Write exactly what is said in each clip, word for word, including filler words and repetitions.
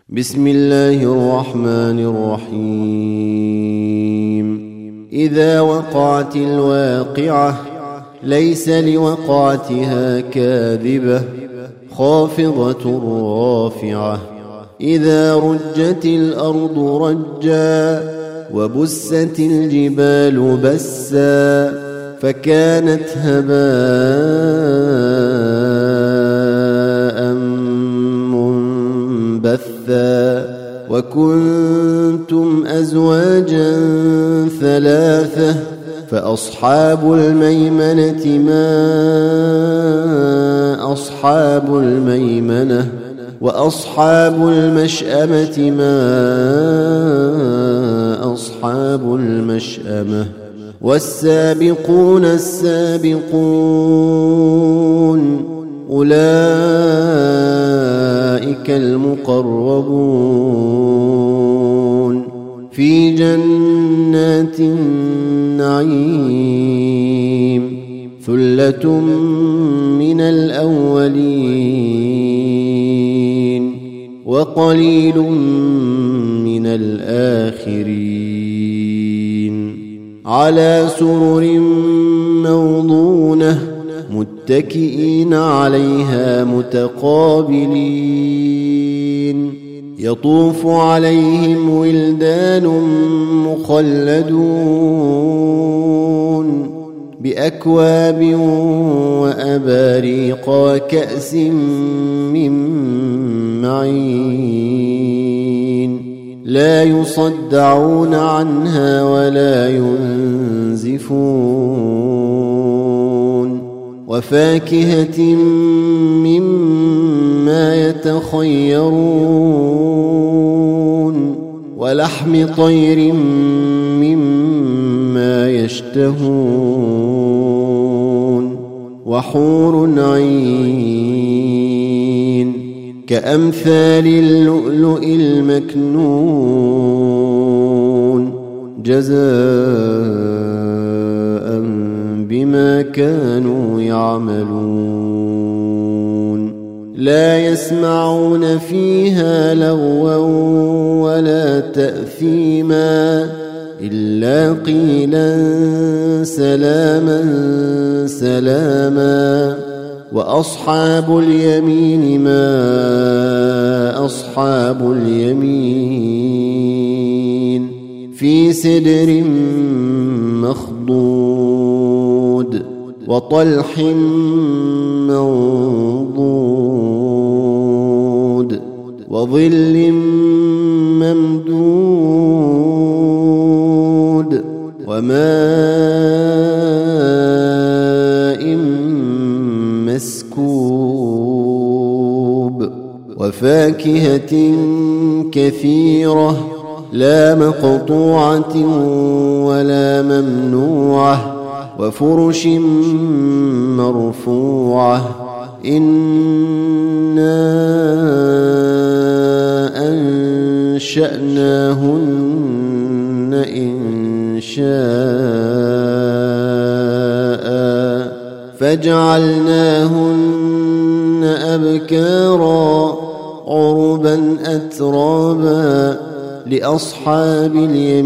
بسم الله الرحمن الرحيم. إذا وقعت الواقعة ليس لوقعتها كاذبة خافضة رافعة. إذا رجت الأرض رجا وبست الجبال بسا فكانت هباء منبثا. وكنتم أزواجا ثلاثة فأصحاب الميمنة ما أصحاب الميمنة وأصحاب المشأمة ما أصحاب المشأمة. والسابقون السابقون أولئك المقربون في جنات النعيم. ثلة من الأولين وقليل من الآخرين. على سرر موضونة متكئين عليها متقابلين. يطوف عليهم ولدان مخلدون بأكواب وأباريق وكأس من معين. لا يصدعون عنها ولا ينزفون. وفاكهة مما يتخيرون ولحم طير مما يشتهون. وحور عين كأمثال اللؤلؤ المكنون جزاء بما كانوا يعملون. لا يسمعون فيها لغوا ولا تأثيما إلا قيلا سلاما سلاما. وأصحاب اليمين ما أصحاب اليمين في سدر مخضود وطلح منضود وظل ممدود وماء مسكوب. وفاكهة كثيرة لا مقطوعة ولا ممنوعة. وفرش مرفوعة. إنا أنشأناهن إن شاء فجعلناهن أبكارا عربا أترابا لأصحاب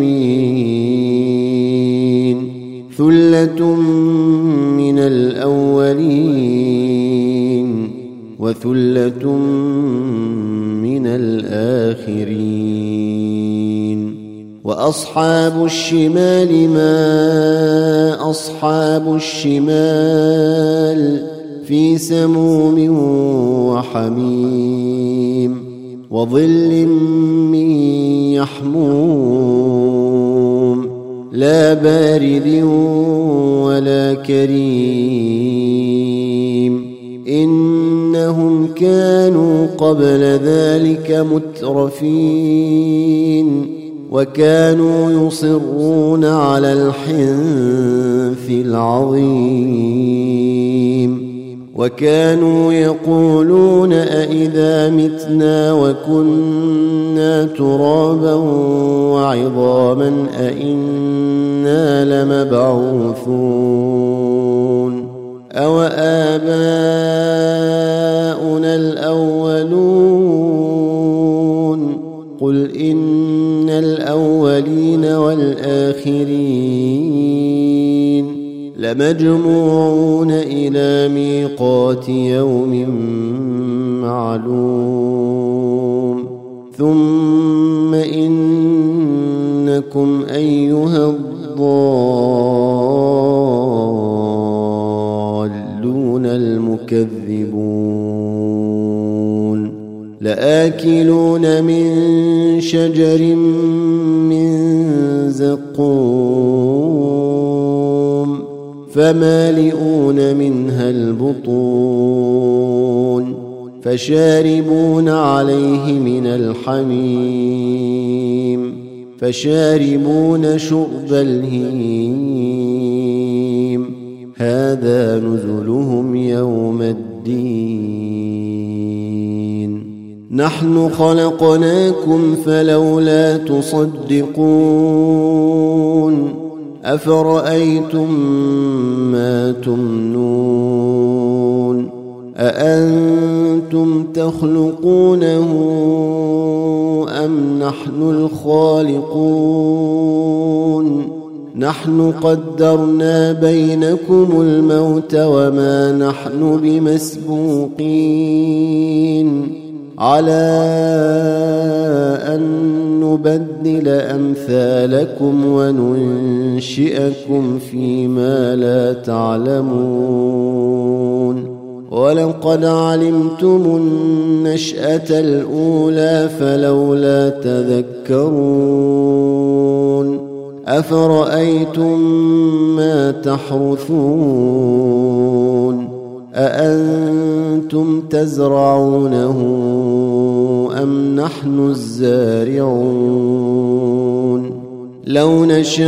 اليمين. ثلة من الأولين وثلة من الآخرين. وأصحاب الشمال ما أصحاب الشمال في سموم وحميم وظل من يحموم لا بارد ولا كريم. إنهم كانوا قبل ذلك مترفين وكانوا يصرون على الحنث العظيم. وكانوا يقولون أئذا متنا وكنا ترابا وعظاما أئنا لمبعوثون أو آباؤنا الأولون إن الأولين والآخرين لمجموعون إلى ميقات يوم معلوم ثم إنكم أيها الضالون المكذبون لآكلون من شجر من زقوم فمالئون منها البطون فشاربون عليه من الحميم فشاربون شرب الهيم هذا نزلهم يوم الدين نحن خلقناكم فلولا تصدقون أفرأيتم ما تمنون أأنتم تخلقونه أم نحن الخالقون نحن قدرنا بينكم الموت وما نحن بمسبوقين على أن نبدل أمثالكم وننشئكم فيما لا تعلمون ولقد علمتم النشأة الأولى فلولا تذكرون أفرأيتم ما تحرثون أأنتم تزرعونه أم نحن الزارعون لو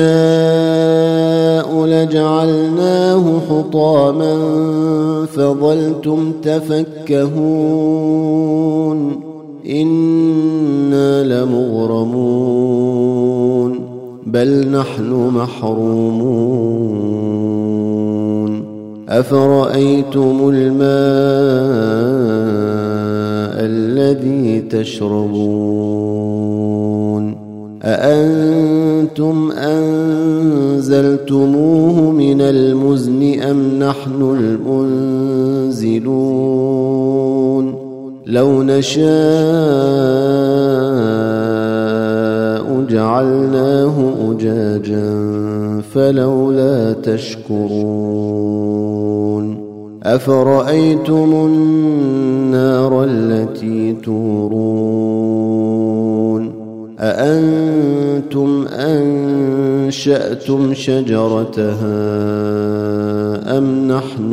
نشاء لجعلناه حطاما فظلتم تفكهون إنا لمغرمون بل نحن محرومون أفرأيتم الماء الذي تشربون أأنتم أنزلتموه من المزن أم نحن المنزلون لو نشاء جعلناه أجاجا فلولا تشكرون أفرأيتم النار التي تورون أأنتم أنشأتم شجرتها أم نحن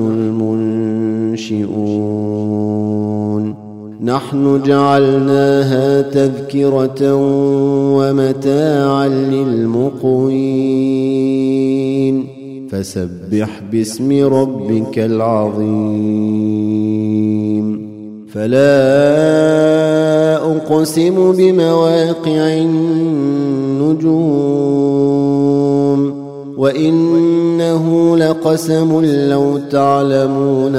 المنشئون نحن جعلناها تذكرة ومتاعا للمقوين فسبح باسم ربك العظيم فلا أقسم بمواقع النجوم وإنه لقسم لو تعلمون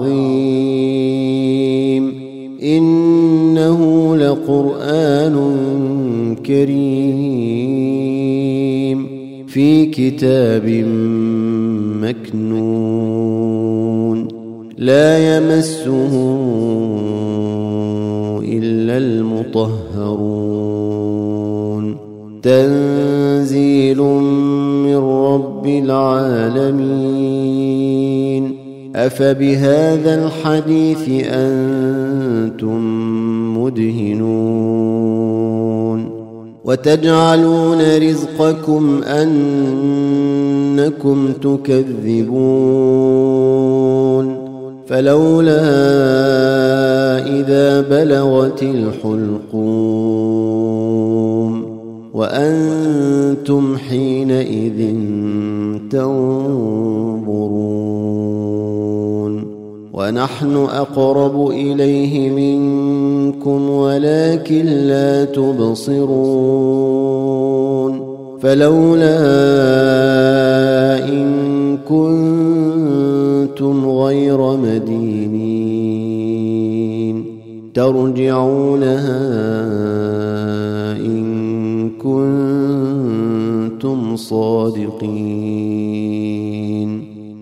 عظيم إنه لقرآن كريم في كتاب مكنون لا يمسه إلا المطهرون تنزيل من رب العالمين أفبهذا الحديث أنتم مدهنون وتجعلون رزقكم أنكم تكذبون فلولا إذا بلغت الحلقوم وأنتم حينئذ تنظرون ونحن أقرب إليه منكم ولكن لا تبصرون فلولا إن كنتم غير مدينين ترجعونها إن كنتم صادقين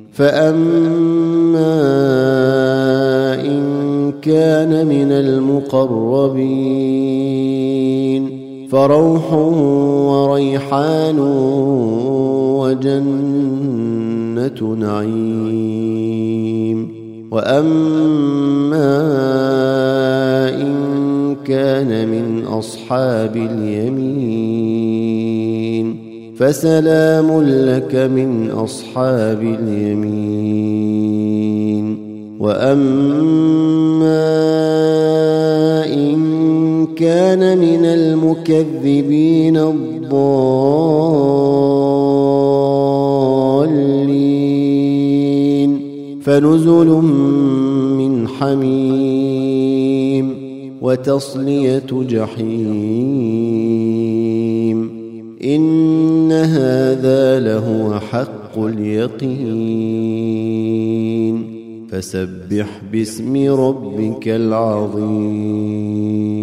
فأما إن كان من المقربين فروح وريحان وجنة نعيم وأما إن كان من أصحاب اليمين فسلام لك من أصحاب اليمين وأما إن كان من المكذبين الضالين فنزل من حميم وتصلية جحيم إن هذا لهو حق اليقين فسبح باسم ربك العظيم